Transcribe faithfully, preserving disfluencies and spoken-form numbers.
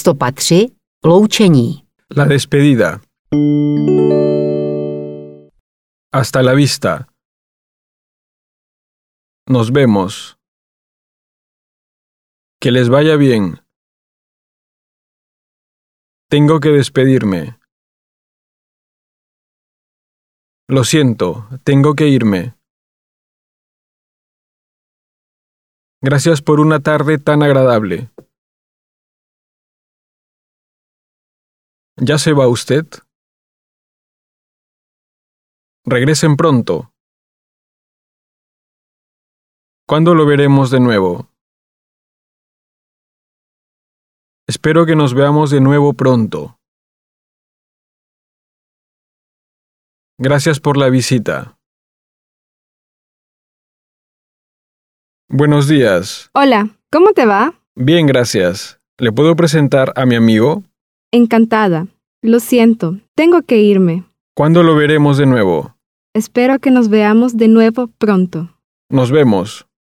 sto tři. Loučení. La despedida. Hasta la vista. Nos vemos. Que les vaya bien. Tengo que despedirme. Lo siento, tengo que irme. Gracias por una tarde tan agradable. ¿Ya se va usted? Regresen pronto. ¿Cuándo lo veremos de nuevo? Espero que nos veamos de nuevo pronto. Gracias por la visita. Buenos días. Hola, ¿cómo te va? Bien, gracias. ¿Le puedo presentar a mi amigo? Encantada. Lo siento, tengo que irme. ¿Cuándo lo veremos de nuevo? Espero que nos veamos de nuevo pronto. Nos vemos.